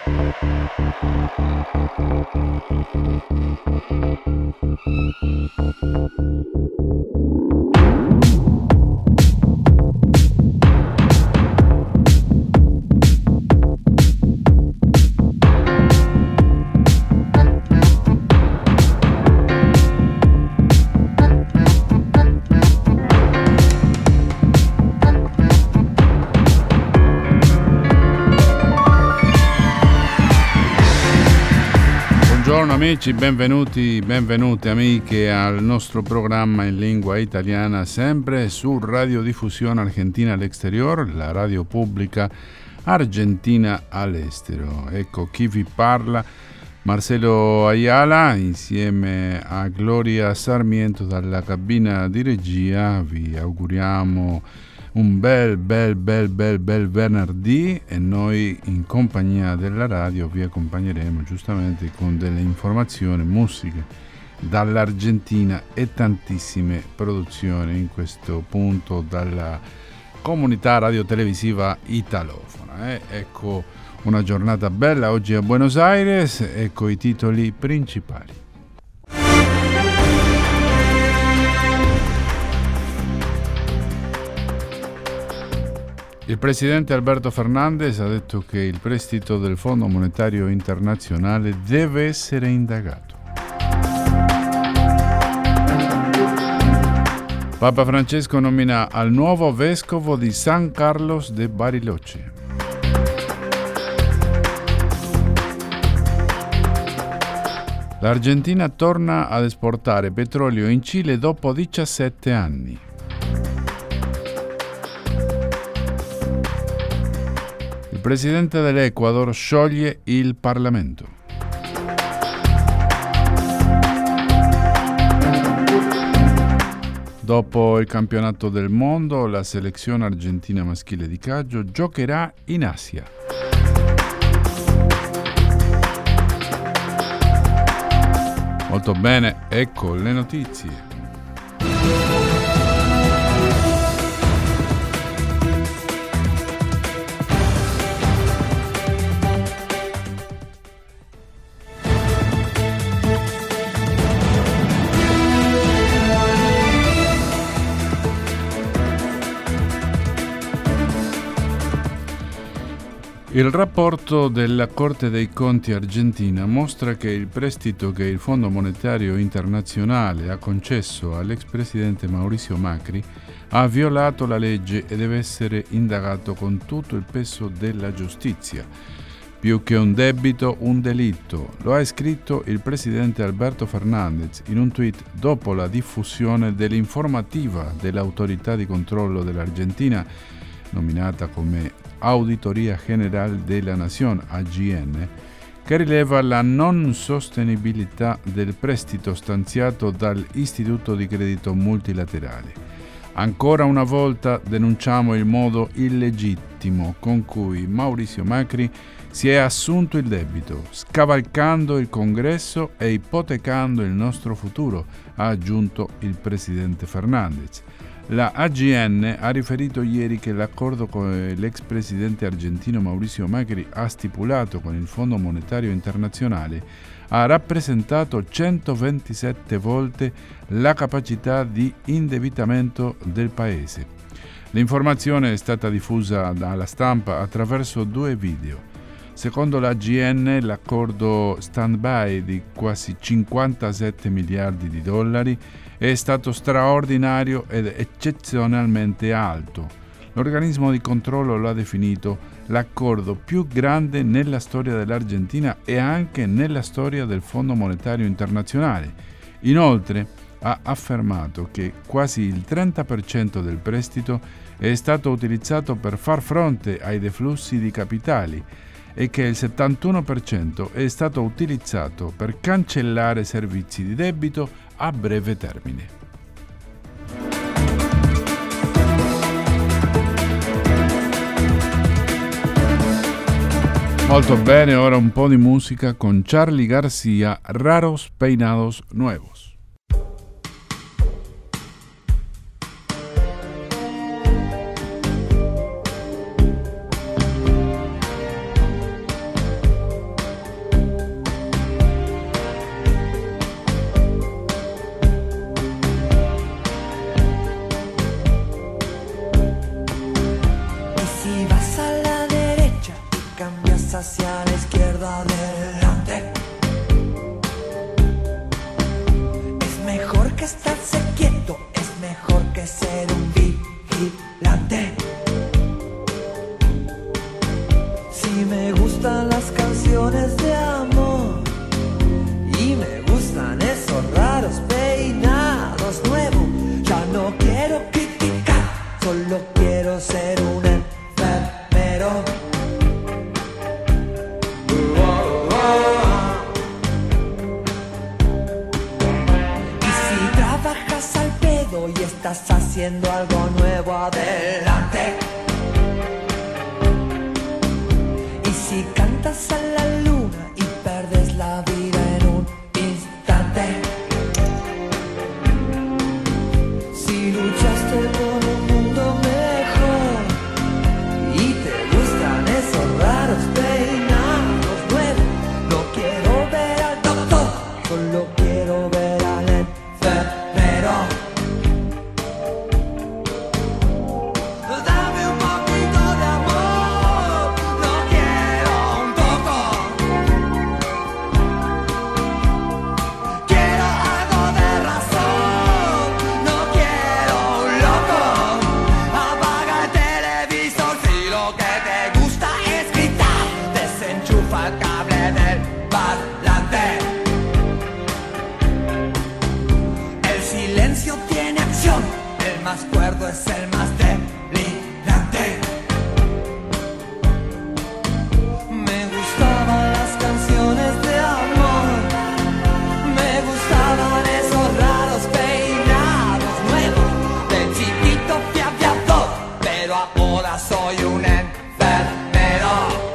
Amici, benvenute amiche al nostro programma in lingua italiana, sempre su Radiodiffusione Argentina all'Exterior, la radio pubblica argentina all'estero. Ecco chi vi parla, Marcelo Ayala, insieme a Gloria Sarmiento dalla cabina di regia. Vi auguriamo un bel venerdì e noi in compagnia della radio vi accompagneremo giustamente con delle informazioni, musiche dall'Argentina e tantissime produzioni in questo punto dalla comunità radiotelevisiva italofona. Ecco una giornata bella oggi a Buenos Aires, ecco i titoli principali. Il presidente Alberto Fernández ha detto che il prestito del Fondo Monetario Internazionale deve essere indagato. Papa Francesco nomina al nuovo vescovo di San Carlos de Bariloche. L'Argentina torna ad esportare petrolio in Cile dopo 17 anni. Il presidente dell'Ecuador scioglie il Parlamento. Dopo il campionato del mondo, la selezione argentina maschile di calcio giocherà in Asia. Molto bene, ecco le notizie. Il rapporto della Corte dei Conti argentina mostra che il prestito che il Fondo Monetario Internazionale ha concesso all'ex presidente Mauricio Macri ha violato la legge e deve essere indagato con tutto il peso della giustizia. Più che un debito, un delitto, lo ha scritto il presidente Alberto Fernández in un tweet dopo la diffusione dell'informativa dell'autorità di controllo dell'Argentina, nominata come Auditoría General de la Nación, AGN, che rileva la non sostenibilità del prestito stanziato dall'Istituto di Credito Multilaterale. Ancora una volta denunciamo il modo illegittimo con cui Mauricio Macri si è assunto il debito, scavalcando il Congresso e ipotecando il nostro futuro, ha aggiunto il presidente Fernández. La AGN ha riferito ieri che l'accordo che l'ex presidente argentino Mauricio Macri ha stipulato con il Fondo Monetario Internazionale ha rappresentato 127 volte la capacità di indebitamento del paese. L'informazione è stata diffusa dalla stampa attraverso 2 video. Secondo l'AGN, l'accordo stand-by di quasi 57 miliardi di dollari è stato straordinario ed eccezionalmente alto. L'organismo di controllo lo ha definito l'accordo più grande nella storia dell'Argentina e anche nella storia del Fondo Monetario Internazionale. Inoltre ha affermato che quasi il 30% del prestito è stato utilizzato per far fronte ai deflussi di capitali e che il 71% è stato utilizzato per cancellare servizi di debito a breve termine. Molto bene, ora un po' di musica con Charly García, Raros Peinados Nuevos. cambias hacia la izquierda adelante. Es mejor que estarse quieto, es mejor que ser un vigilante. Si me gustan las canciones de amor y me gustan esos raros peinados nuevos, ya no quiero criticar, solo quiero ser un enfermero. Y si trabajas al pedo y estás haciendo algo nuevo, adelante. Y si cantas a la luna y perdes la vida en un instante. Si luchaste por un mundo mejor y te gustan esos raros peinados nuevos, no quiero ver al doctor, solo quiero ver al enfermero. Dame un poquito de amor, no quiero un poco. Quiero algo de razón, no quiero un loco. Apaga el televisor si lo que te gusta es gritar. Desenchufa el cable del parlante. El silencio tiene acción, el más cuerdo es el más delirante. Me gustaban las canciones de amor, me gustaban esos raros peinados nuevos. De chiquito fui aviador, pero ahora soy un enfermero.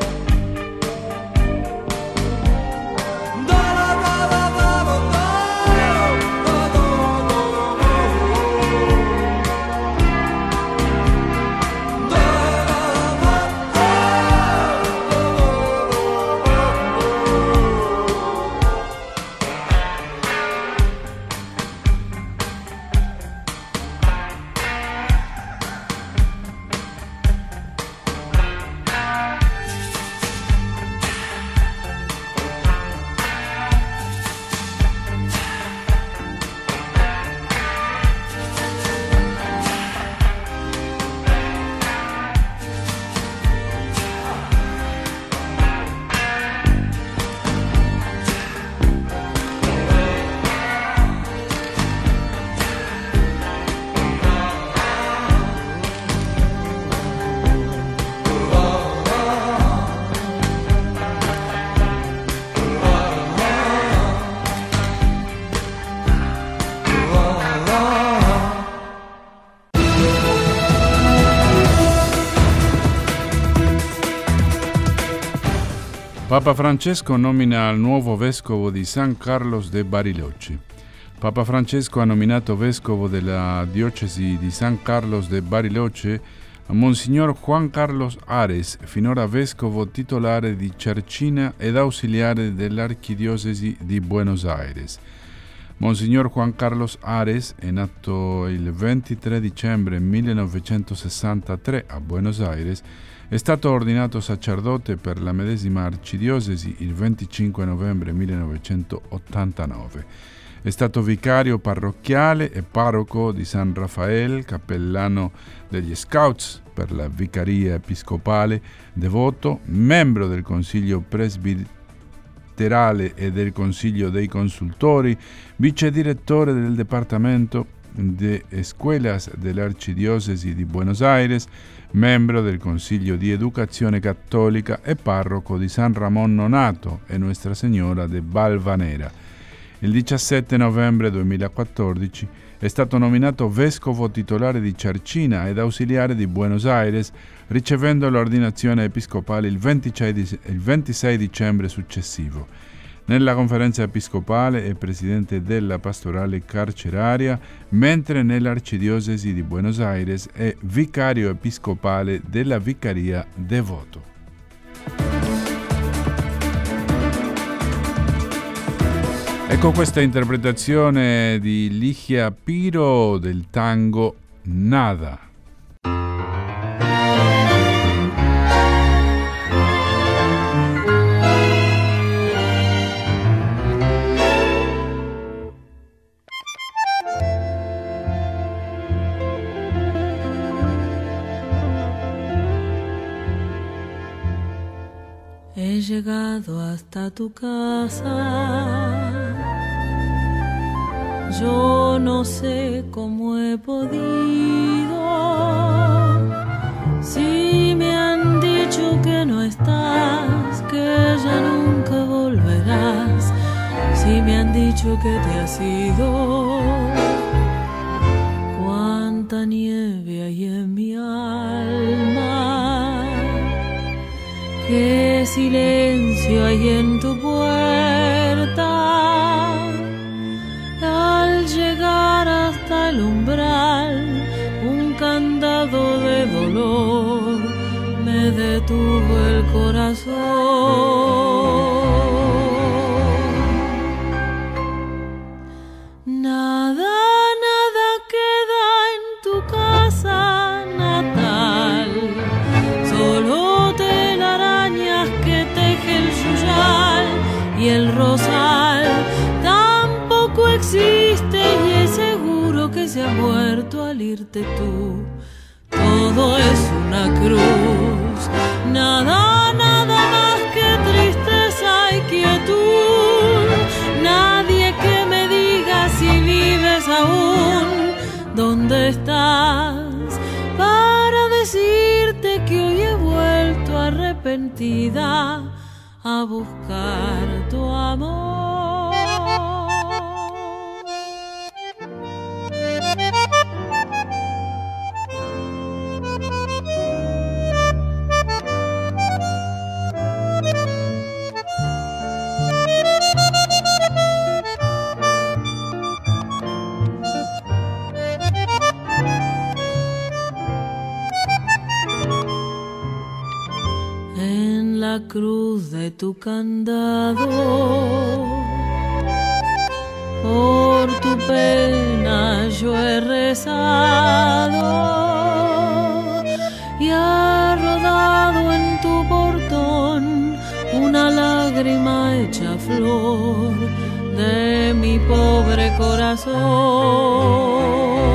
Papa Francesco nomina il nuovo vescovo di San Carlos de Bariloche. Papa Francesco ha nominato vescovo della diocesi di San Carlos de Bariloche a Monsignor Juan Carlos Ares, finora vescovo titolare di Cercina ed ausiliare dell'archidiocesi di Buenos Aires. Monsignor Juan Carlos Ares è nato il 23 dicembre 1963 a Buenos Aires. È stato ordinato sacerdote per la medesima arcidiocesi il 25 novembre 1989. È stato vicario parrocchiale e parroco di San Rafael, cappellano degli Scouts per la vicaria episcopale, devoto, membro del Consiglio presbiterale e del Consiglio dei consultori, vice direttore del Departamento de Escuelas dell'Arcidiocesi di Buenos Aires, membro del Consiglio di Educazione Cattolica e parroco di San Ramón Nonato e Nuestra Signora de Valvanera. Il 17 novembre 2014 è stato nominato vescovo titolare di Cercina ed ausiliare di Buenos Aires, ricevendo l'ordinazione episcopale il 26 dicembre successivo. Nella conferenza episcopale è presidente della pastorale carceraria, mentre nell'arcidiocesi di Buenos Aires è vicario episcopale della vicaria devoto. Ecco questa interpretazione di Ligia Piro del tango Nada. He llegado hasta tu casa. Yo no sé cómo he podido. Si me han dicho que no estás, que ya nunca volverás. Si me han dicho que te has ido. Cuánta nieve hay en mi alma. Qué silencio hay en tu puerta. Al llegar hasta el umbral, un candado de dolor me detuvo el corazón. Nada queda en tu casa natal, solo telarañas que teje el yuyal y el rosal. Tampoco existe y es seguro que se ha muerto al irte tú. Todo es una cruz, nada más que tristeza y quietud. Nadie que me diga si vives aún, ¿dónde estás? Para decirte que hoy he vuelto arrepentida a buscar tu amor. La cruz de tu candado, por tu pena yo he rezado y ha rodado en tu portón una lágrima hecha flor de mi pobre corazón.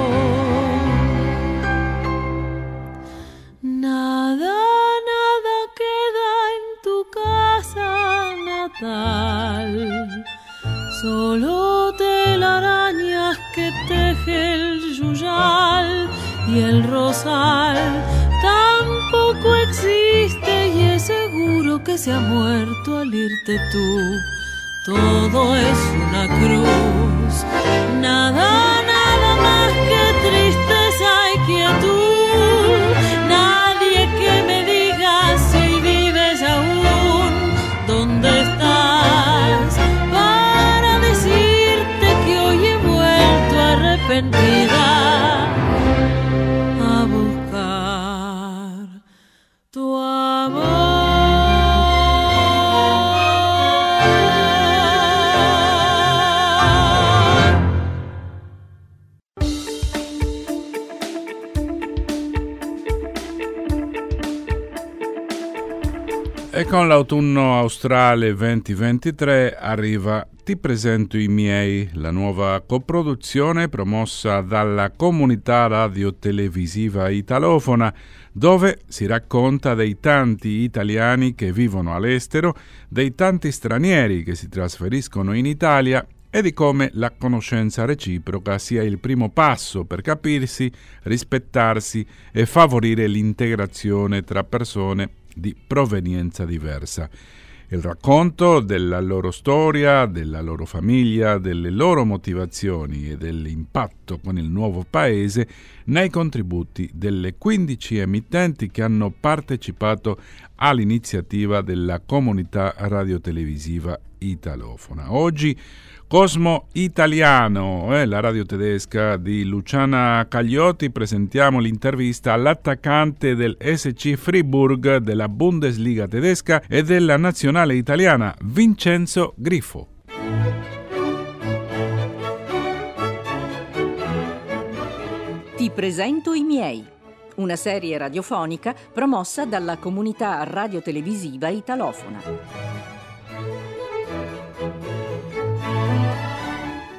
Solo telarañas que teje el yuyal y el rosal. Tampoco existe y es seguro que se ha muerto al irte tú. Todo es una cruz, nada más que tristeza y quietud. Nadie que me diga si vives aún, ¿dónde estás? Para decirte que hoy he vuelto arrepentida a buscar tu amor. E con l'autunno australe 2023 arriva Ti presento i miei, la nuova coproduzione promossa dalla comunità radiotelevisiva italofona, dove si racconta dei tanti italiani che vivono all'estero, dei tanti stranieri che si trasferiscono in Italia e di come la conoscenza reciproca sia il primo passo per capirsi, rispettarsi e favorire l'integrazione tra persone di provenienza diversa. Il racconto della loro storia, della loro famiglia, delle loro motivazioni e dell'impatto con il nuovo paese nei contributi delle 15 emittenti che hanno partecipato all'iniziativa della comunità radiotelevisiva italofona. Oggi Cosmo Italiano, la radio tedesca di Luciana Cagliotti, presentiamo l'intervista all'attaccante del SC Friburg, della Bundesliga tedesca e della nazionale italiana, Vincenzo Grifo. Ti presento i miei, una serie radiofonica promossa dalla comunità radiotelevisiva italofona. Il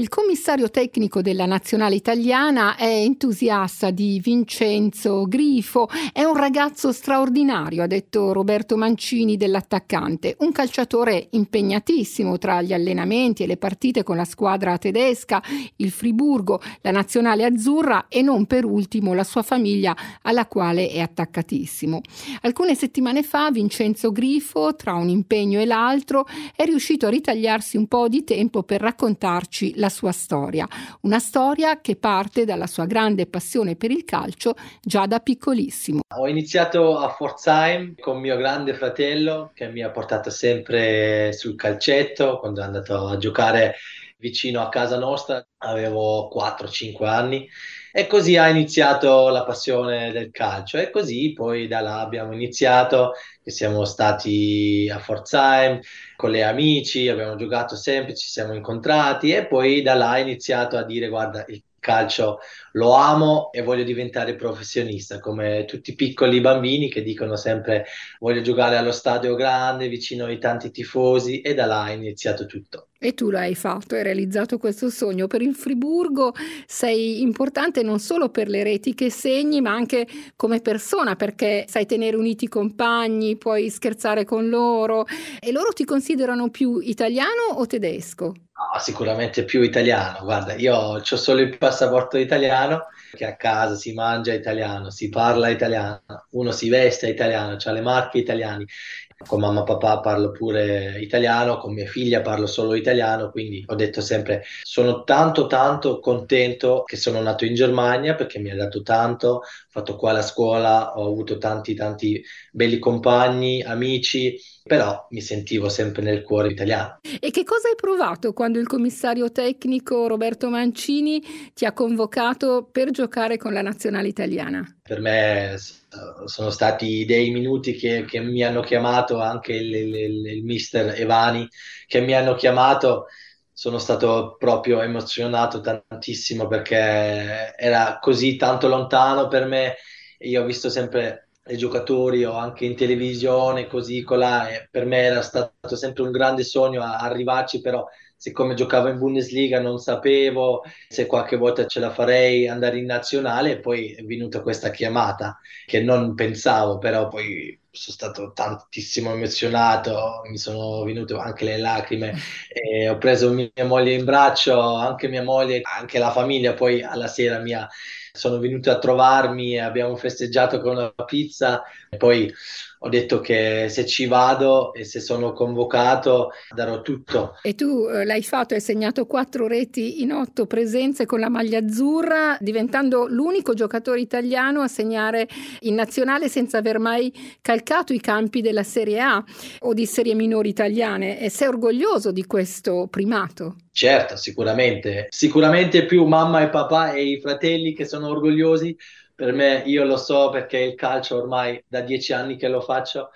il commissario tecnico della nazionale italiana è entusiasta di Vincenzo Grifo. È un ragazzo straordinario, ha detto Roberto Mancini dell'attaccante, un calciatore impegnatissimo tra gli allenamenti e le partite con la squadra tedesca, il Friburgo, la nazionale azzurra e non per ultimo la sua famiglia alla quale è attaccatissimo. Alcune settimane fa Vincenzo Grifo, tra un impegno e l'altro, è riuscito a ritagliarsi un po' di tempo per raccontarci la sua storia. Una storia che parte dalla sua grande passione per il calcio già da piccolissimo. Ho iniziato a Pforzheim con mio grande fratello che mi ha portato sempre sul calcetto quando è andato a giocare vicino a casa nostra. Avevo 4-5 anni. E così ha iniziato la passione del calcio e così poi da là abbiamo iniziato, che siamo stati a Pforzheim con le amici, abbiamo giocato sempre, ci siamo incontrati e poi da là ha iniziato a dire guarda il calcio lo amo e voglio diventare professionista, come tutti i piccoli bambini che dicono sempre voglio giocare allo stadio grande, vicino ai tanti tifosi e da là è iniziato tutto. E tu l'hai fatto, hai realizzato questo sogno. Per il Friburgo sei importante non solo per le reti che segni, ma anche come persona, perché sai tenere uniti i compagni, puoi scherzare con loro e loro ti considerano più italiano o tedesco? No, sicuramente più italiano. Guarda, io ho solo il passaporto italiano, che a casa si mangia italiano, si parla italiano, uno si veste italiano, ha le marche italiane. Con mamma e papà parlo pure italiano, con mia figlia parlo solo italiano, quindi ho detto sempre sono tanto contento che sono nato in Germania perché mi ha dato tanto, ho fatto qua la scuola, ho avuto tanti belli compagni, amici, però mi sentivo sempre nel cuore italiano. E che cosa hai provato quando il commissario tecnico Roberto Mancini ti ha convocato per giocare con la nazionale italiana? Per me sono stati dei minuti che mi hanno chiamato, anche il mister Evani che mi hanno chiamato, sono stato proprio emozionato tantissimo perché era così tanto lontano per me. Io ho visto sempre i giocatori o anche in televisione così colà e per me era stato sempre un grande sogno arrivarci, però siccome giocavo in Bundesliga non sapevo se qualche volta ce la farei andare in nazionale e poi è venuta questa chiamata che non pensavo, però poi sono stato tantissimo emozionato, mi sono venute anche le lacrime e ho preso mia moglie in braccio, anche mia moglie, anche la famiglia poi alla sera sono venuti a trovarmi e abbiamo festeggiato con una pizza e poi ho detto che se ci vado e se sono convocato darò tutto. E tu l'hai fatto, hai segnato 4 reti in 8 presenze con la maglia azzurra, diventando l'unico giocatore italiano a segnare in nazionale senza aver mai calcato i campi della Serie A o di serie minori italiane. E sei orgoglioso di questo primato? Certo, sicuramente più mamma e papà e i fratelli che sono orgogliosi. Per me, io lo so perché il calcio ormai da 10 anni che lo faccio,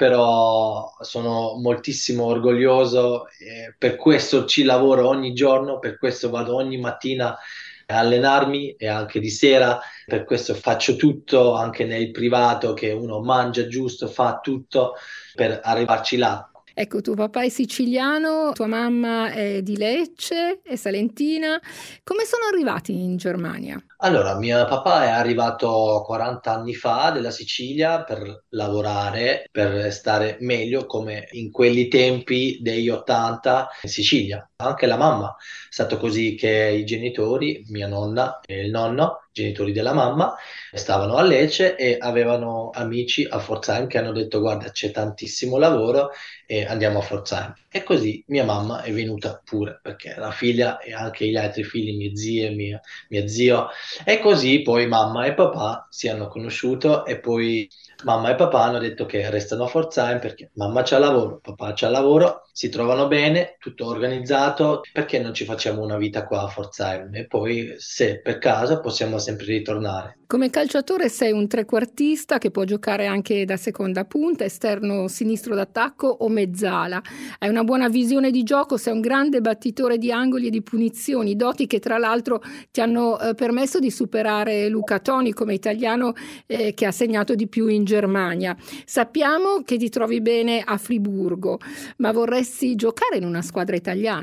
però sono moltissimo orgoglioso e per questo ci lavoro ogni giorno, per questo vado ogni mattina a allenarmi e anche di sera, per questo faccio tutto anche nel privato, che uno mangia giusto, fa tutto per arrivarci là. Ecco, tuo papà è siciliano, tua mamma è di Lecce, è salentina. Come sono arrivati in Germania? Allora, mio papà è arrivato 40 anni fa dalla Sicilia per lavorare, per stare meglio come in quelli tempi degli 80 in Sicilia. Anche la mamma è stato così che i genitori, mia nonna e il nonno, genitori della mamma, stavano a Lecce e avevano amici a Pforzheim che hanno detto guarda c'è tantissimo lavoro e andiamo a Pforzheim. E così mia mamma è venuta pure perché la figlia e anche gli altri figli, mie zie, mio zio, e così poi mamma e papà si hanno conosciuto e poi mamma e papà hanno detto che restano a Pforzheim perché mamma c'ha lavoro, papà c'ha lavoro, si trovano bene, tutto organizzato, perché non ci facciamo una vita qua a Pforzheim e poi se per caso possiamo sempre ritornare. Come calciatore sei un trequartista che può giocare anche da seconda punta, esterno sinistro d'attacco o mezzala. Hai una buona visione di gioco, sei un grande battitore di angoli e di punizioni, doti che tra l'altro ti hanno permesso di superare Luca Toni come italiano che ha segnato di più in Germania. Sappiamo che ti trovi bene a Friburgo, ma vorresti giocare in una squadra italiana?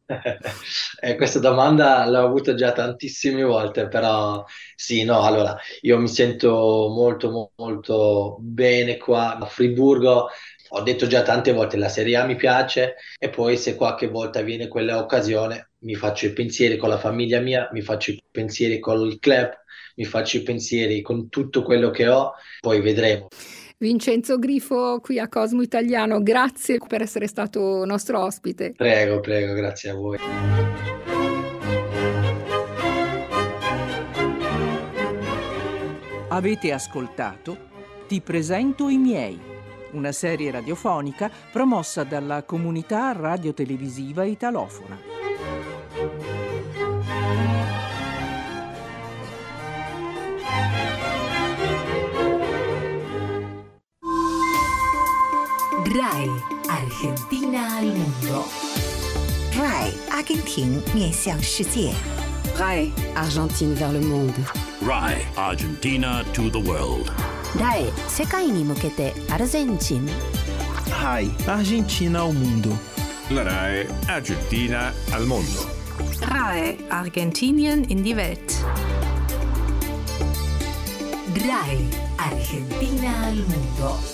Questa domanda l'ho avuta già tantissime volte, però sì, no, allora io mi sento molto bene qua a Friburgo. Ho detto già tante volte la Serie A mi piace e poi se qualche volta viene quella occasione mi faccio i pensieri con la famiglia mia, mi faccio i pensieri con il club, mi faccio i pensieri con tutto quello che ho, poi vedremo. Vincenzo Grifo qui a Cosmo Italiano, grazie per essere stato nostro ospite. Prego, grazie a voi. Avete ascoltato Ti presento i miei, una serie radiofonica promossa dalla comunità radiotelevisiva italofona. RAI Argentina al mondo. RAI 阿根廷面向世界。 RAI Argentine vers le monde. RAI Argentina to the world. RAI 世界に向けてアルゼンチン。 RAI Argentina ao mundo. La RAI Argentina al mondo. RAI Argentinien in die Welt. RAI Argentina al mondo.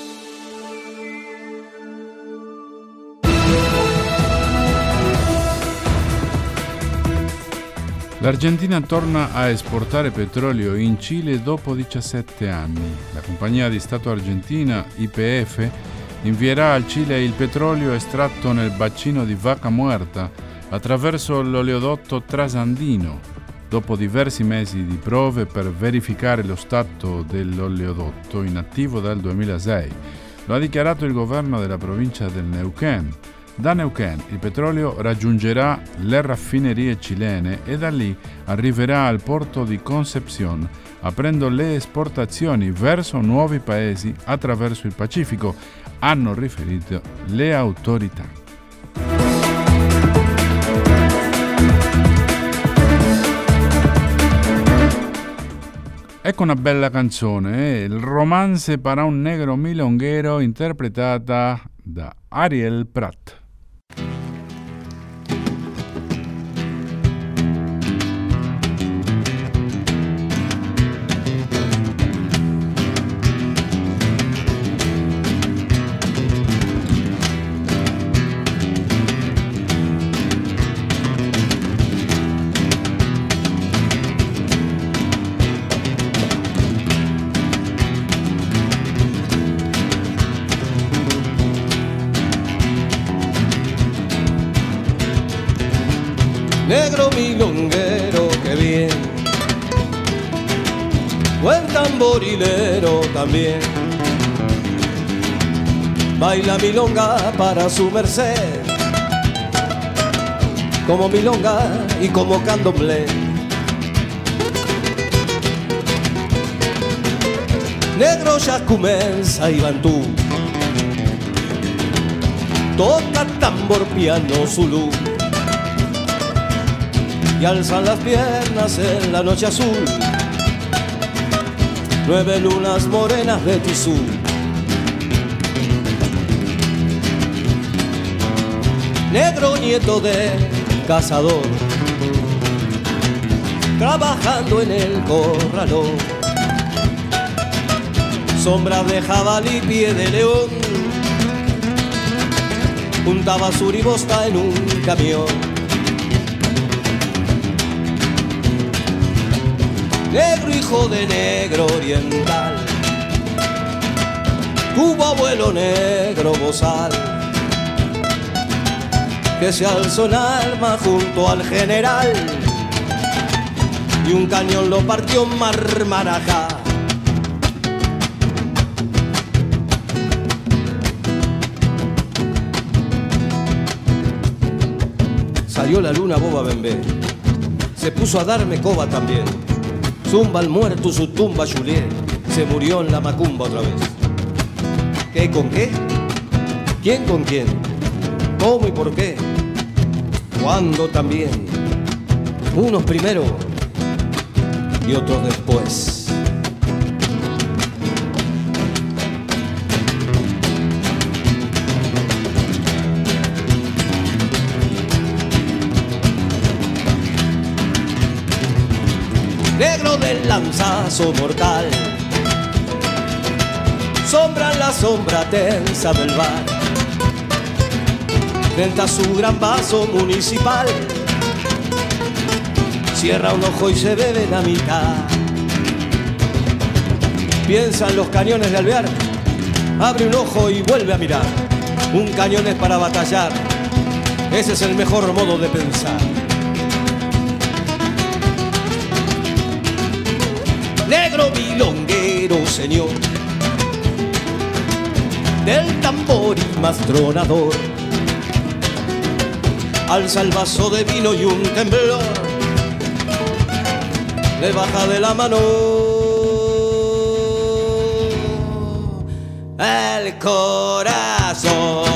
L'Argentina torna a esportare petrolio in Cile dopo 17 anni. La compagnia di Stato argentina, YPF, invierà al Cile il petrolio estratto nel bacino di Vaca Muerta attraverso l'oleodotto Trasandino, dopo diversi mesi di prove per verificare lo stato dell'oleodotto inattivo dal 2006. Lo ha dichiarato il governo della provincia del Neuquén. Da Neuquén il petrolio raggiungerà le raffinerie cilene e da lì arriverà al porto di Concepción, aprendo le esportazioni verso nuovi paesi attraverso il Pacifico, hanno riferito le autorità. Ecco una bella canzone, il Romance para un negro milonguero, interpretata da Ariel Prat. Negro milonguero, que bien, buen tamborilero también, baila milonga para su merced, como milonga y como candomblé. Negro ya comienza y bantú, toca tambor, piano, zulú, y alzan las piernas en la noche azul, 9 lunas morenas de tisú. Negro nieto de cazador, trabajando en el corralón, sombra de jabalí, pie de león, juntaba suribosta en un camión. Negro hijo de negro oriental, tuvo abuelo negro bozal, que se alzó en arma junto al general y un cañón lo partió en Marmarajá. Salió la luna boba bembé, se puso a darme coba también. Zumba al muerto su tumba Juliet, se murió en la macumba otra vez. ¿Qué con qué? ¿Quién con quién? ¿Cómo y por qué? ¿Cuándo también? Unos primero y otros después. negro del lanzazo mortal, sombra en la sombra tensa del bar, frente a su gran vaso municipal, cierra un ojo y se bebe la mitad. Piensa en los cañones de Alvear, abre un ojo y vuelve a mirar. Un cañón es para batallar, ese es el mejor modo de pensar. Negro milonguero, señor, del tambor y más tronador, alza el vaso de vino y un temblor le baja de la mano el corazón.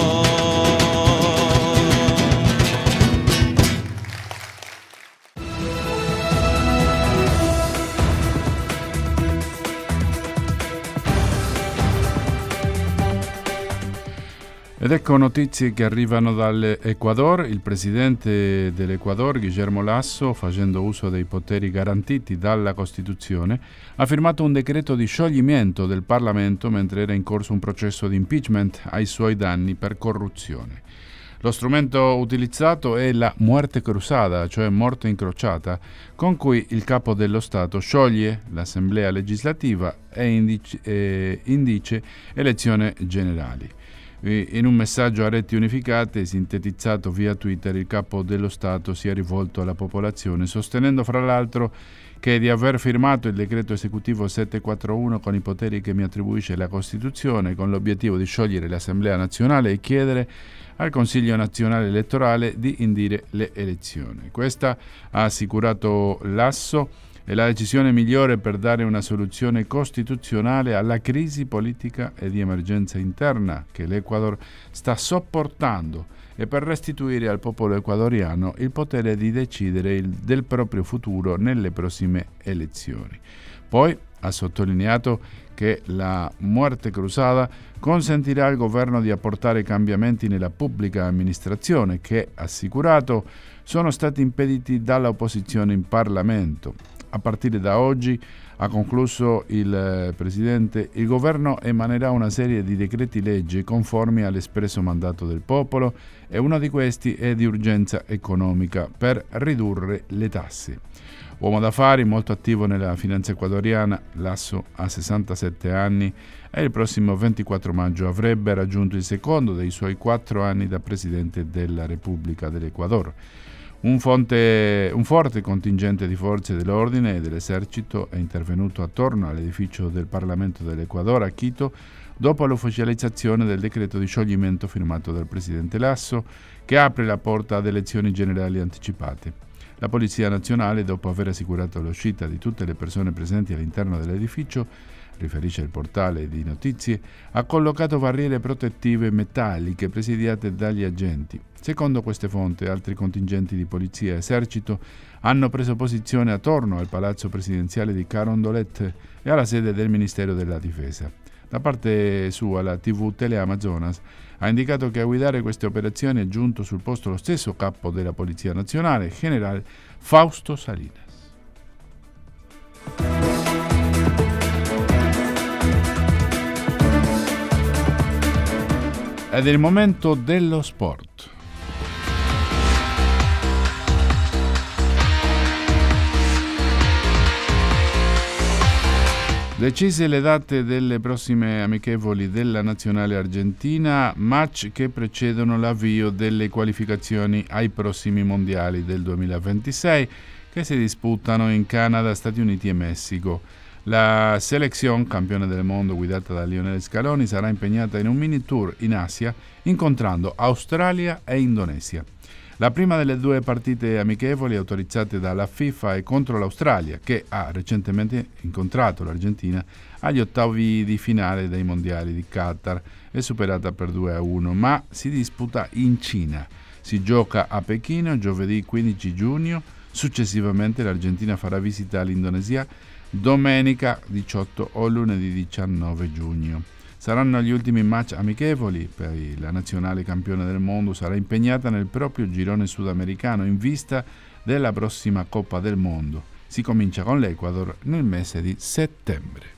Ed ecco notizie che arrivano dall'Ecuador. Il presidente dell'Ecuador, Guillermo Lasso, facendo uso dei poteri garantiti dalla Costituzione, ha firmato un decreto di scioglimento del Parlamento mentre era in corso un processo di impeachment ai suoi danni per corruzione. Lo strumento utilizzato è la muerte cruzada, cioè morte incrociata, con cui il capo dello Stato scioglie l'Assemblea legislativa e indice elezioni generali. In un messaggio a reti unificate sintetizzato via Twitter, il capo dello Stato si è rivolto alla popolazione sostenendo fra l'altro che di aver firmato il decreto esecutivo 741 con i poteri che mi attribuisce la Costituzione con l'obiettivo di sciogliere l'Assemblea nazionale e chiedere al Consiglio nazionale elettorale di indire le elezioni. Questa, ha assicurato Lasso, è la decisione migliore per dare una soluzione costituzionale alla crisi politica e di emergenza interna che l'Ecuador sta sopportando e per restituire al popolo ecuadoriano il potere di decidere del proprio futuro nelle prossime elezioni. Poi ha sottolineato che la muerte cruzada consentirà al governo di apportare cambiamenti nella pubblica amministrazione che, assicurato, sono stati impediti dall'opposizione in Parlamento. A partire da oggi, ha concluso il Presidente, il governo emanerà una serie di decreti legge conformi all'espresso mandato del popolo e uno di questi è di urgenza economica per ridurre le tasse. Uomo d'affari molto attivo nella finanza ecuadoriana, Lasso ha 67 anni e il prossimo 24 maggio avrebbe raggiunto il secondo dei suoi 4 anni da Presidente della Repubblica dell'Ecuador. Un forte contingente di forze dell'ordine e dell'esercito è intervenuto attorno all'edificio del Parlamento dell'Ecuador a Quito dopo l'ufficializzazione del decreto di scioglimento firmato dal presidente Lasso che apre la porta ad elezioni generali anticipate. La Polizia Nazionale, dopo aver assicurato l'uscita di tutte le persone presenti all'interno dell'edificio, riferisce il portale di notizie, ha collocato barriere protettive metalliche presidiate dagli agenti. Secondo queste fonti, altri contingenti di polizia e esercito hanno preso posizione attorno al palazzo presidenziale di Carondelet e alla sede del Ministero della Difesa. Da parte sua, la TV Teleamazonas ha indicato che a guidare queste operazioni è giunto sul posto lo stesso capo della Polizia Nazionale, generale Fausto Salinas. Ed è il momento dello sport. Decise le date delle prossime amichevoli della nazionale argentina, match che precedono l'avvio delle qualificazioni ai prossimi mondiali del 2026 che si disputano in Canada, Stati Uniti e Messico. La Selección, campione del mondo guidata da Lionel Scaloni, sarà impegnata in un mini tour in Asia incontrando Australia e Indonesia. La prima delle due partite amichevoli autorizzate dalla FIFA è contro l'Australia, che ha recentemente incontrato l'Argentina agli ottavi di finale dei mondiali di Qatar e superata per 2-1, ma si disputa in Cina. Si gioca a Pechino giovedì 15 giugno, successivamente l'Argentina farà visita all'Indonesia domenica 18 o lunedì 19 giugno. Saranno gli ultimi match amichevoli per la nazionale campione del mondo, sarà impegnata nel proprio girone sudamericano in vista della prossima Coppa del Mondo Si comincia con l'Ecuador nel mese di settembre.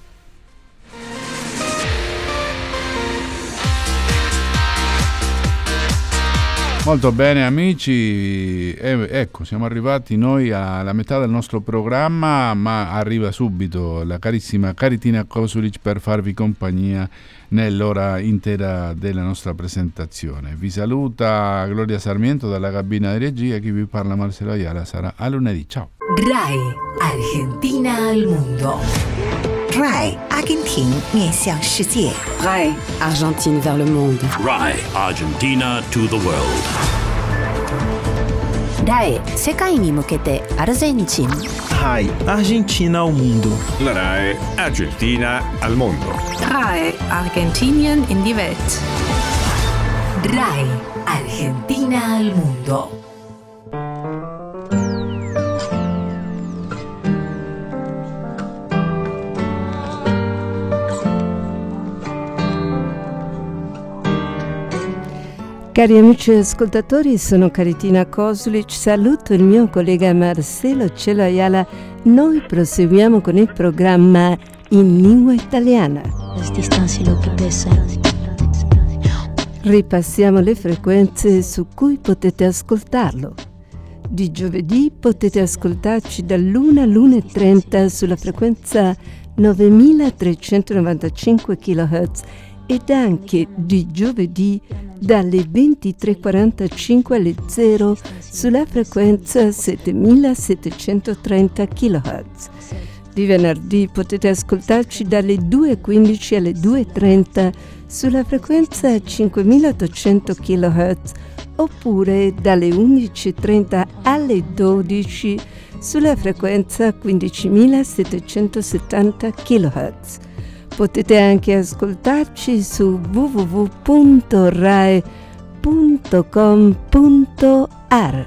Molto bene amici, ecco siamo arrivati noi alla metà del nostro programma, ma arriva subito la carissima Caritina Kosulic per farvi compagnia nell'ora intera della nostra presentazione. Vi saluta Gloria Sarmiento dalla cabina di regia, chi vi parla Marcelo Ayala, sarà a lunedì, ciao. RAI Argentina al mondo. RAI Argentina 面向世界 RAI Argentine vers le monde. RAI Argentina to the world. RAI 世界に向けてアルゼンチン。 RAI Argentina al mondo. La RAI Argentina al mondo. RAI Argentinien in die Welt. RAI Argentina al mondo. Cari amici ascoltatori, sono Caritina Kosulic, saluto il mio collega Marcelo Cielo Ayala. Noi proseguiamo con il programma in lingua italiana. Ripassiamo le frequenze su cui potete ascoltarlo. Di giovedì potete ascoltarci dall'1 all'1:30 sulla frequenza 9395 kHz ed anche di giovedì dalle 23:45 alle 0 sulla frequenza 7730 kHz. Di venerdì potete ascoltarci dalle 2:15 alle 2:30 sulla frequenza 5800 kHz oppure dalle 11:30 alle 12 sulla frequenza 15770 kHz. Potete anche ascoltarci su www.rai.com.ar.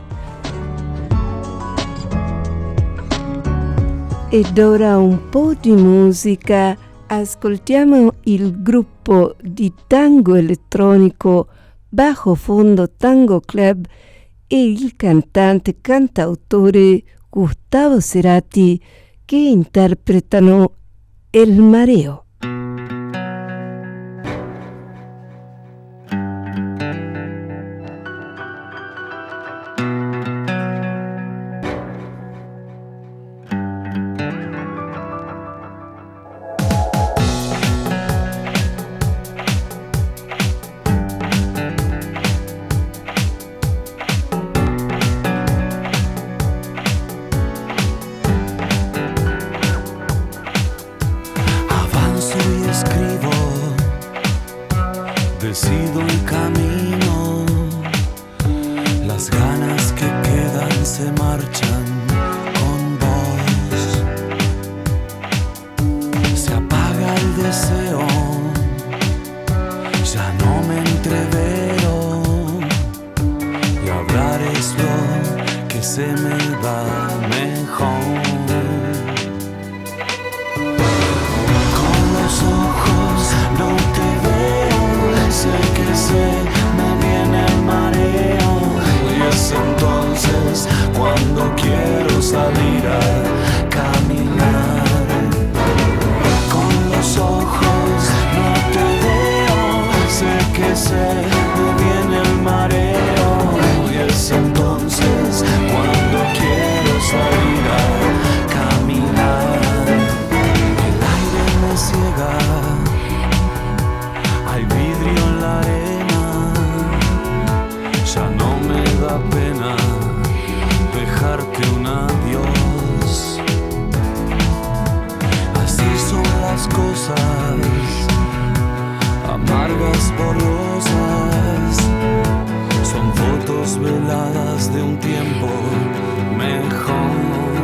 Ed ora un po' di musica. Ascoltiamo il gruppo di tango elettronico Bajo Fondo Tango Club e il cantante-cantautore Gustavo Cerati che interpretano El Mareo. Decido el camino, las ganas que quedan se marchan con vos. Se apaga el deseo, ya no me entrevero y hablar es lo que se me da mejor. Con los ojos no te veo, sé que me viene el mareo y es entonces cuando quiero salir a caminar. Con los ojos no te veo, sé que me viene el mareo y es entonces cuando quiero salir a caminar. El aire me ciega, hay vidrio en la arena, ya no me da pena dejarte un adiós. Así son las cosas, amargas, borrosas, son fotos veladas de un tiempo mejor.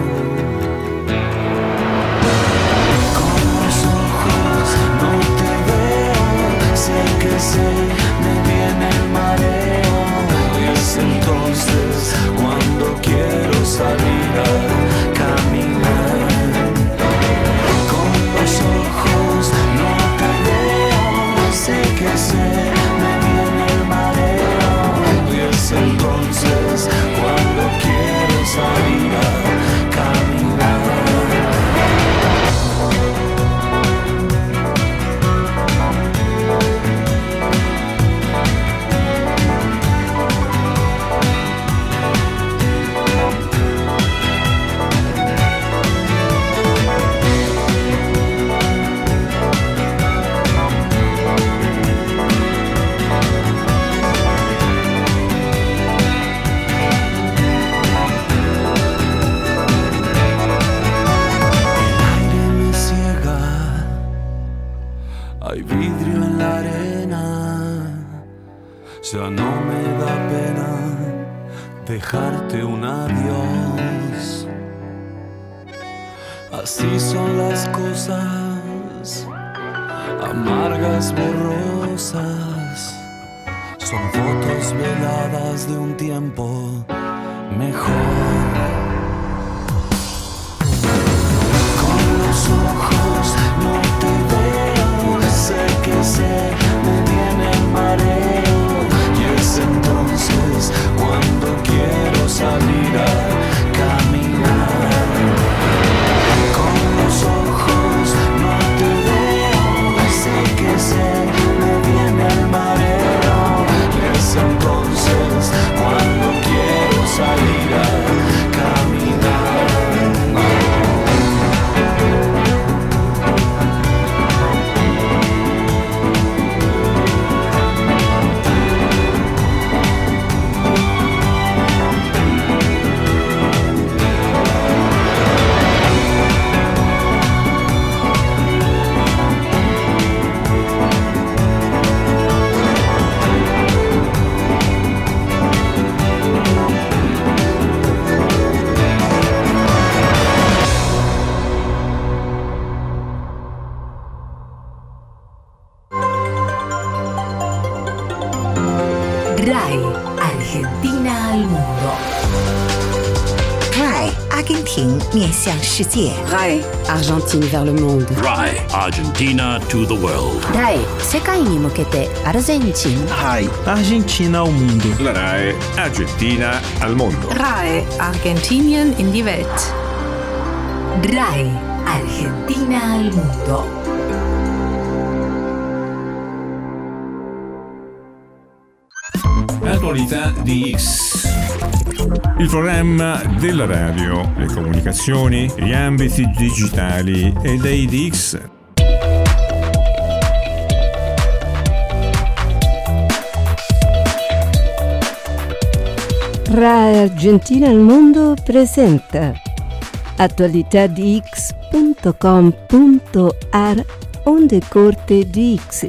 Con los ojos no te veo, sé que me viene el mareo y es entonces cuando quiero salir a caminar. Con los ojos no te veo, sé que me viene el mareo y es entonces cuando Ya no me da pena dejarte un adiós. Así son las cosas, amargas, borrosas. Son fotos veladas de un tiempo mejor. Con los ojos no te veo, sé que me viene el mareo. Y es entonces cuando quiero salir a caminar. Con los ojos no te veo, sé que me viene el mareo. Y es entonces cuando quiero salir a caminar. RAI Argentina al mundo. RAI 阿根廷面向世界。 RAI Argentine vers le monde. RAI Argentina to the world. RAI 世界に向けてアルゼンチン。 RAI Argentina al mundo. La RAI Argentina al mondo. RAI Argentinien in die Welt. RAI Argentina al mundo. Attualità di X. Il programma della radio, le comunicazioni, gli ambiti digitali e dei DX. RAI Argentina al mondo presenta Attualità di X.com.ar Onde corte di X.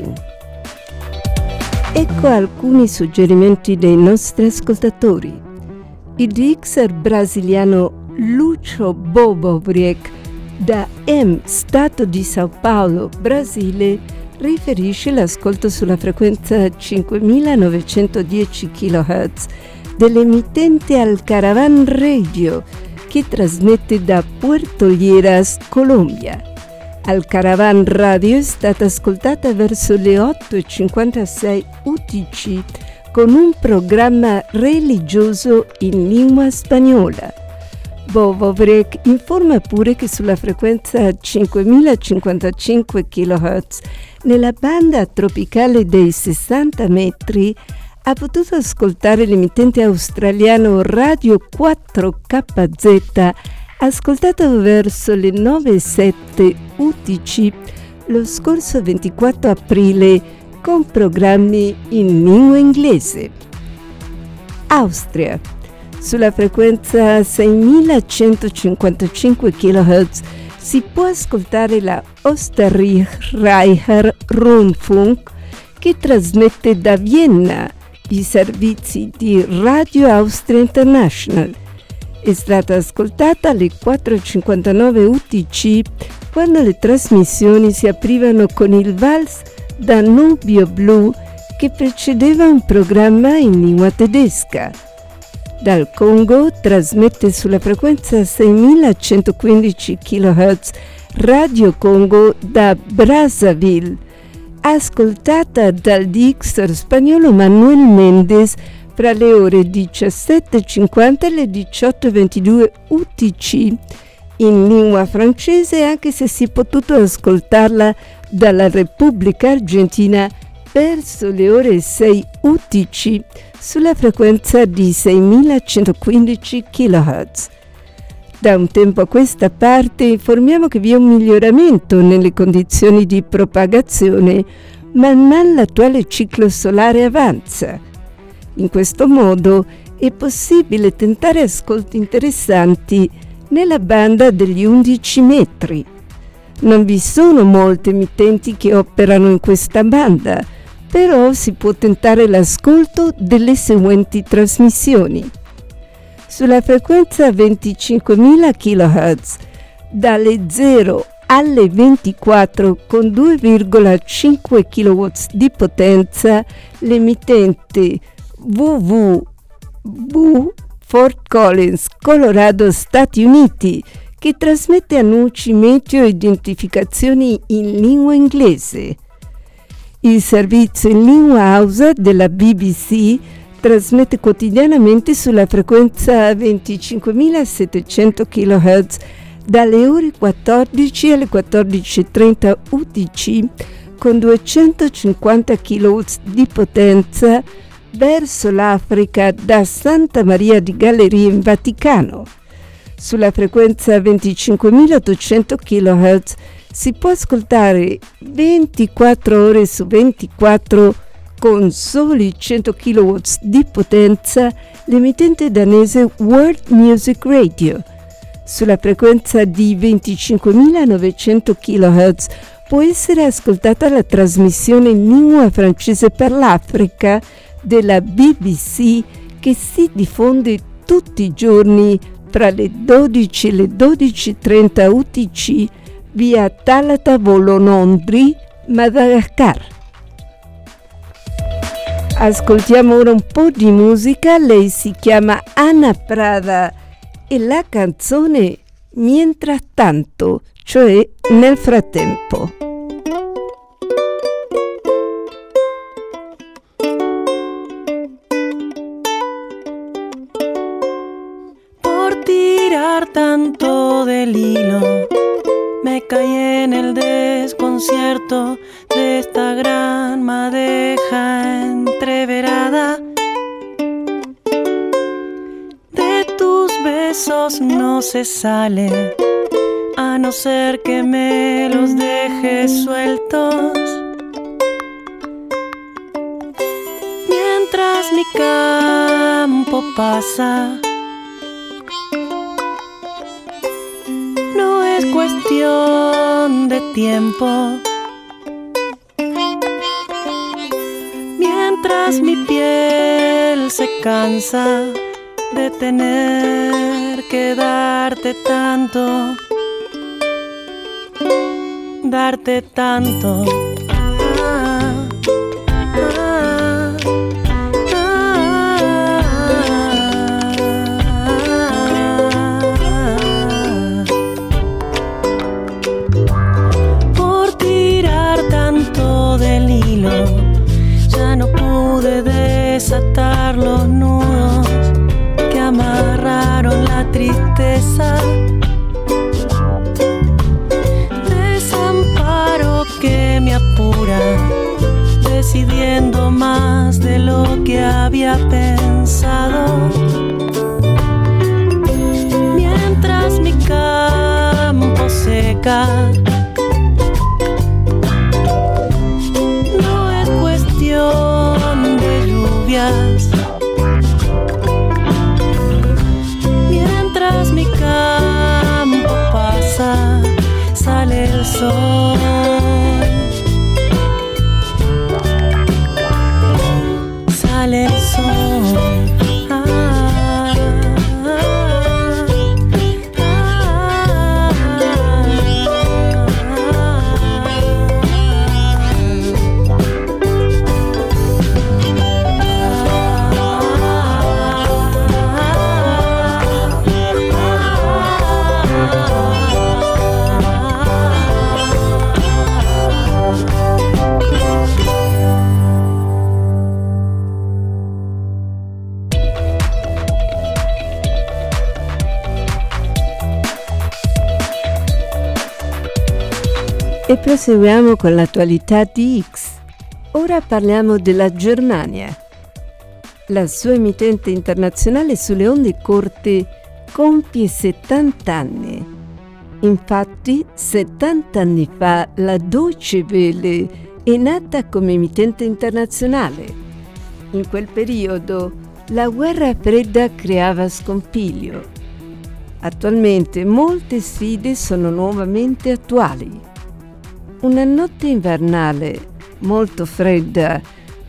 Ecco alcuni suggerimenti dei nostri ascoltatori. Il DXer brasiliano Lucio Bobovrek da Stato di Sao Paulo, Brasile, riferisce l'ascolto sulla frequenza 5910 kHz dell'emittente Alcaravan Radio che trasmette da Puerto Lleras, Colombia. Alcaravan Radio è stata ascoltata verso le 8:56 UTC con un programma religioso in lingua spagnola. Bobovrek informa pure che sulla frequenza 5055 kHz, nella banda tropicale dei 60 metri, ha potuto ascoltare l'emittente australiano Radio 4KZ, ascoltato verso le 9:07 UTC lo scorso 24 aprile con programmi in lingua inglese. Austria. Sulla frequenza 6155 kHz si può ascoltare la Österreicher Rundfunk che trasmette da Vienna i servizi di Radio Austria International. È stata ascoltata alle 4:59 UTC quando le trasmissioni si aprivano con il Vals Danubio Blu che precedeva un programma in lingua tedesca. Dal Congo trasmette sulla frequenza 6115 kHz Radio Congo da Brazzaville, ascoltata dal DXer spagnolo Manuel Mendes fra le ore 17:50 e le 18:22 UTC, in lingua francese, anche se si è potuto ascoltarla dalla Repubblica Argentina verso le ore 6 UTC sulla frequenza di 6115 kHz. Da un tempo a questa parte informiamo che vi è un miglioramento nelle condizioni di propagazione man mano l'attuale ciclo solare avanza. In questo modo è possibile tentare ascolti interessanti nella banda degli 11 metri. Non vi sono molte emittenti che operano in questa banda, però si può tentare l'ascolto delle seguenti trasmissioni. Sulla frequenza 25.000 kHz dalle 0 alle 24 con 2,5 kW di potenza l'emittente www Fort Collins, Colorado, Stati Uniti, che trasmette annunci meteo e identificazioni in lingua inglese. Il servizio in lingua hausa della BBC trasmette quotidianamente sulla frequenza 25.700 kHz dalle ore 14 alle 14.30 UTC con 250 kW di potenza verso l'Africa da Santa Maria di Galleria in Vaticano. Sulla frequenza 25.800 kHz si può ascoltare 24 ore su 24 con soli 100 kW di potenza l'emittente danese World Music Radio. Sulla frequenza di 25.900 kHz può essere ascoltata la trasmissione in lingua francese per l'Africa della BBC, che si diffonde tutti i giorni fra le 12 e le 12.30 UTC via Thalata Volonondri, Madagascar. Ascoltiamo ora un po' di musica. Lei si chiama Ana Prada e la canzone Mientras tanto, cioè nel frattempo. Tanto del hilo, me caí en el desconcierto de esta gran madeja entreverada. De tus besos no se sale, a no ser que me los dejes sueltos. Mientras mi campo pasa, es cuestión de tiempo. Mientras mi piel se cansa de tener que darte tanto, darte tanto. Ya no pude desatar los nudos que amarraron la tristeza. Desamparo que me apura, decidiendo más de lo que había pensado. Mientras mi campo seca, de lluvias. Mientras mi campo pasa, sale el sol. Sale el sol. E proseguiamo con l'attualità di X. Ora parliamo della Germania. La sua emittente internazionale sulle onde corte compie 70 anni. Infatti, 70 anni fa la Deutsche Welle è nata come emittente internazionale. In quel periodo la guerra fredda creava scompiglio. Attualmente molte sfide sono nuovamente attuali. Una notte invernale molto fredda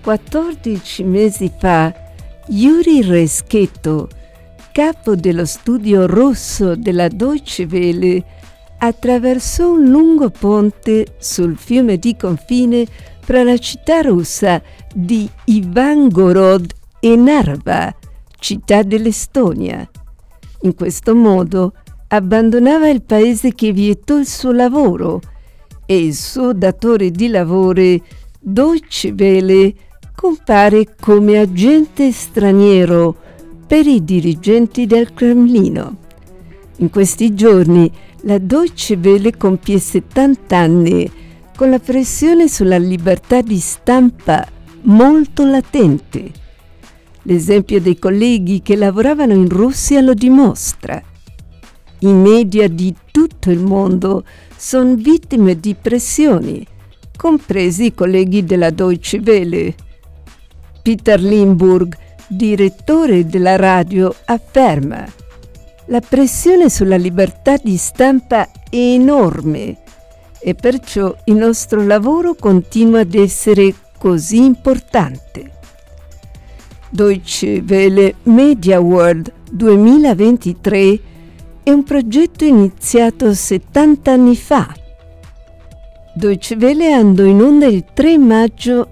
14 mesi fa, Yuri Reschetto, capo dello studio rosso della Deutsche Welle, attraversò un lungo ponte sul fiume di confine fra la città russa di Ivangorod e Narva, città dell'Estonia. In questo modo abbandonava il paese che vietò il suo lavoro e il suo datore di lavoro, Deutsche Welle, compare come agente straniero per i dirigenti del Cremlino. In questi giorni la Deutsche Welle compie 70 anni, con la pressione sulla libertà di stampa molto latente. L'esempio dei colleghi che lavoravano in Russia lo dimostra. I media di tutto il mondo sono vittime di pressioni, compresi i colleghi della Deutsche Welle. Peter Limburg, direttore della radio, afferma: la pressione sulla libertà di stampa è enorme e perciò il nostro lavoro continua ad essere così importante. Deutsche Welle Media World 2023 è un progetto iniziato 70 anni fa. Deutsche Welle andò in onda il 3 maggio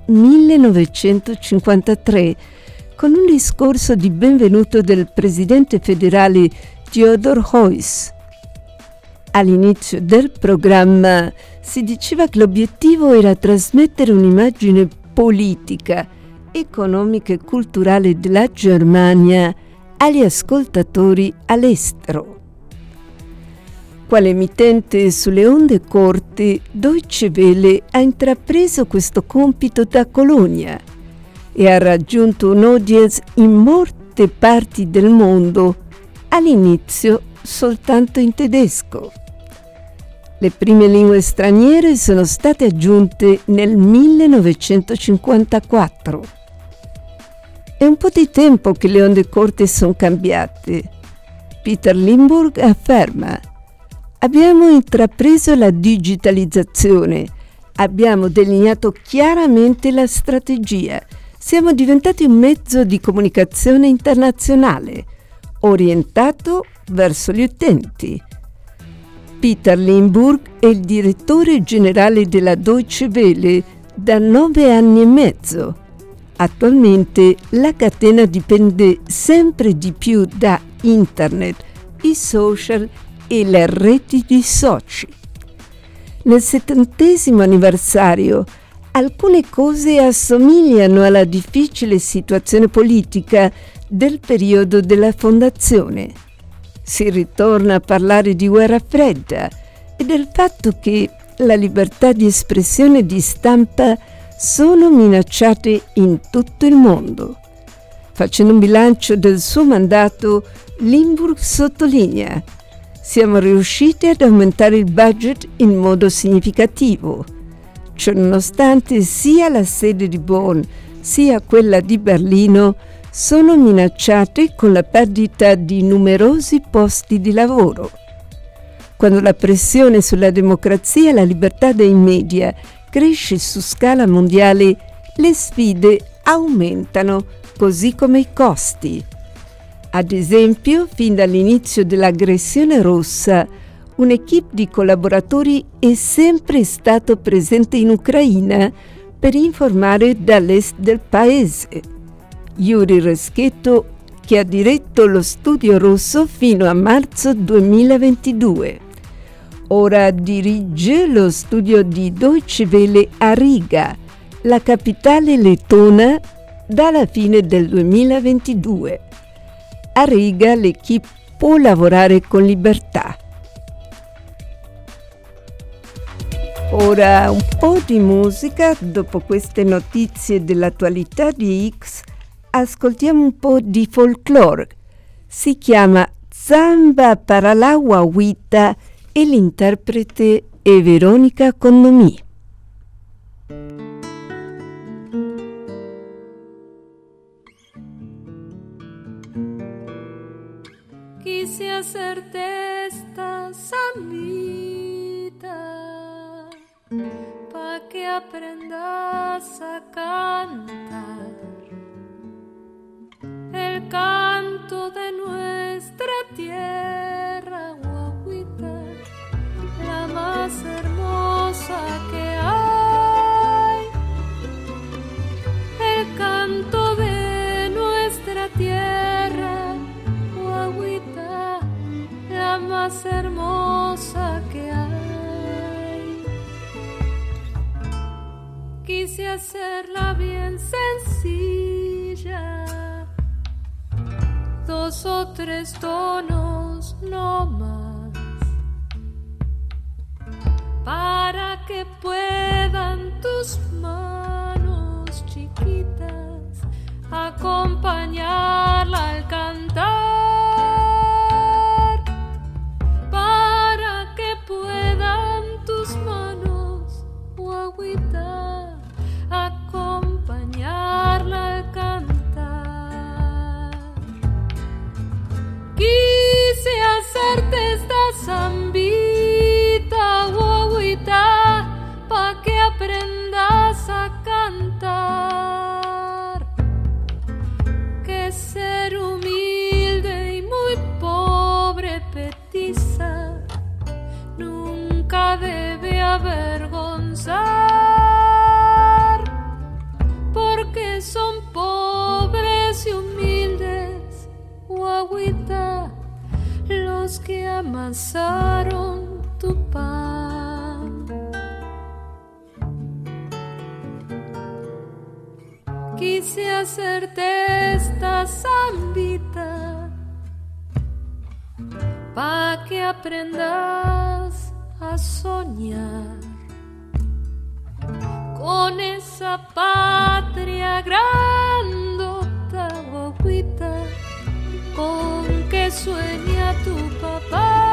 1953 con un discorso di benvenuto del presidente federale Theodor Heuss. All'inizio del programma si diceva che l'obiettivo era trasmettere un'immagine politica, economica e culturale della Germania agli ascoltatori all'estero. Quale emittente sulle onde corte, Deutsche Welle ha intrapreso questo compito da colonia e ha raggiunto un'audience in molte parti del mondo, all'inizio soltanto in tedesco. Le prime lingue straniere sono state aggiunte nel 1954. È un po' di tempo che le onde corte sono cambiate. Peter Limburg afferma: abbiamo intrapreso la digitalizzazione, abbiamo delineato chiaramente la strategia, siamo diventati un mezzo di comunicazione internazionale, orientato verso gli utenti. Peter Limburg è il direttore generale della Deutsche Welle da 9 anni e mezzo. Attualmente la catena dipende sempre di più da internet, i social e le reti di soci. Nel 70° anniversario alcune cose assomigliano alla difficile situazione politica del periodo della fondazione. Si ritorna a parlare di guerra fredda e del fatto che la libertà di espressione e di stampa sono minacciate in tutto il mondo. Facendo un bilancio del suo mandato, Limburg sottolinea: siamo riusciti ad aumentare il budget in modo significativo. Ciononostante, sia la sede di Bonn sia quella di Berlino sono minacciate con la perdita di numerosi posti di lavoro. Quando la pressione sulla democrazia e la libertà dei media cresce su scala mondiale, le sfide aumentano, così come i costi. Ad esempio, fin dall'inizio dell'aggressione russa, un'equipe di collaboratori è sempre stato presente in Ucraina per informare dall'est del paese. Yuri Reschetto, che ha diretto lo studio rosso fino a marzo 2022. Ora dirige lo studio di Deutsche Welle a Riga, la capitale lettona, dalla fine del 2022. A Riga l'equipe può lavorare con libertà. Ora un po' di musica. Dopo queste notizie dell'attualità di X, ascoltiamo un po' di folklore. Si chiama Zamba para la Guaguita e l'interprete è Veronica Condomí. Quise hacerte esta zambita pa' que aprendas a cantar el canto de nuestra tierra, guaguita, la más hermosa que hay. El canto de nuestra tierra, guaguita, la más hermosa que hay. Quise hacerla bien sencilla, 2 o 3 tonos no más, para que puedan tus manos chiquitas acompañarla al cantar, para que puedan tus manos, guaguita, acompañarla al cantar. Quise hacerte esta zambita, guaguita, pa' que aprendas a cantar, que ser humilde y muy pobre petiza nunca debe avergonzar, porque son pobres y humildes, guaguita, los que amasaron tu pan. Quise hacerte esta zambita pa' que aprendas a soñar con esa patria grandota, guaguita, con que sueña tu papá.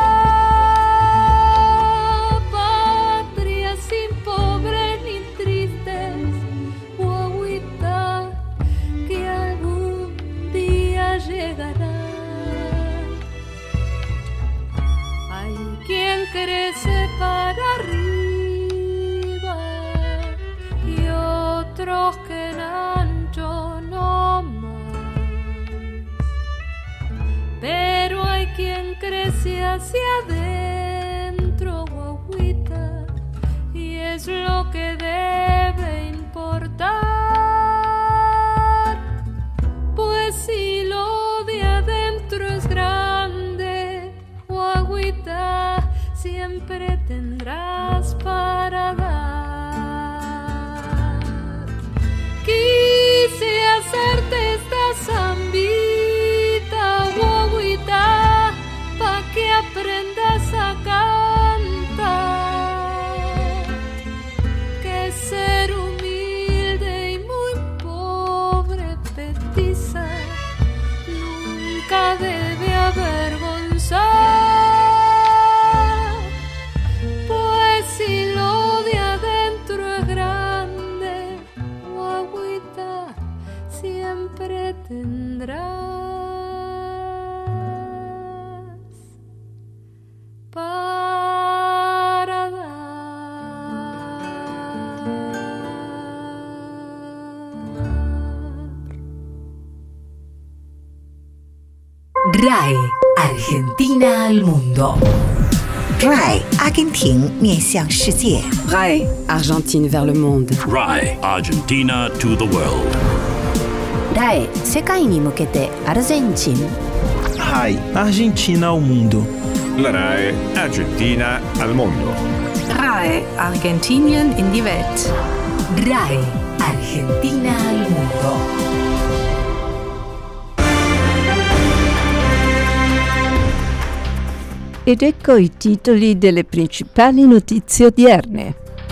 Patria sin pobres ni tristes, guaguita, que algún día llegará. Hay quien crece para arriba y otros que en ancho no más, pero hay quien crece hacia adentro, guaguita, y es lo que debe importar, pues si lo de adentro es grande, guaguita, siempre tendrás para dar. Quise hacerte esta zambita, guaguita, pa' que aprendas a cantar, que ser humilde y muy pobre petiza nunca debe avergonzar, pues si lo de adentro es grande, guaguita, siempre tendrás para dar. RAI, Argentina al mundo. RAI, 阿根廷面向世界。 RAI, Argentine vers le monde. RAI, Argentina to the world. RAI, 世界に向けてアルゼンチン。 RAI, Argentina al mundo. La RAI Argentina al mondo. RAI, Argentinien in die Welt. RAI, Argentina al mundo. Ed ecco i titoli delle principali notizie odierne.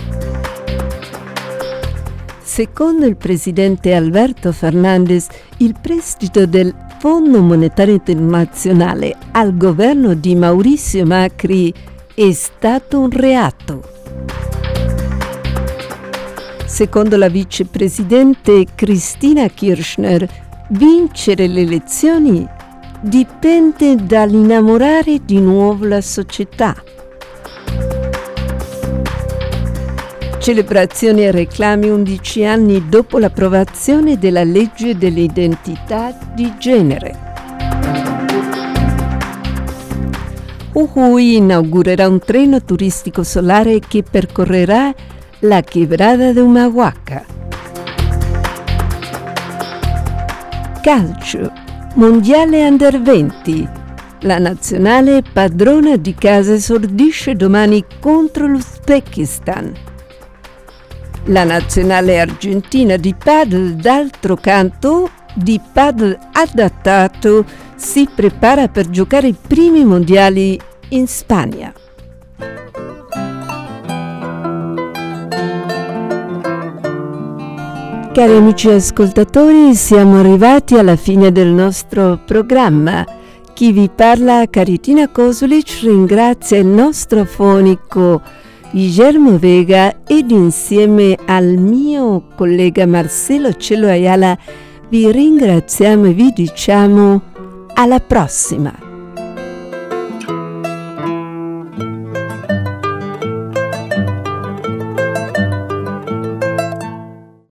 Secondo il presidente Alberto Fernández, il prestito del Fondo Monetario Internazionale al governo di Mauricio Macri è stato un reato. Secondo la vicepresidente Cristina Kirchner, vincere le elezioni dipende dall'innamorare di nuovo la società. Celebrazioni e reclami 11 anni dopo l'approvazione della legge dell'identità di genere. Jujuy inaugurerà un treno turistico solare che percorrerà la Quebrada de Humahuaca. Calcio, mondiale under 20. La nazionale padrona di casa esordisce domani contro l'Uzbekistan. La nazionale argentina di padel, d'altro canto, di padel adattato, si prepara per giocare i primi mondiali in Spagna. Cari amici ascoltatori, siamo arrivati alla fine del nostro programma. Chi vi parla, Caritina Kosulic, ringrazia il nostro fonico Guillermo Vega ed insieme al mio collega Marcelo Cello Ayala vi ringraziamo e vi diciamo alla prossima.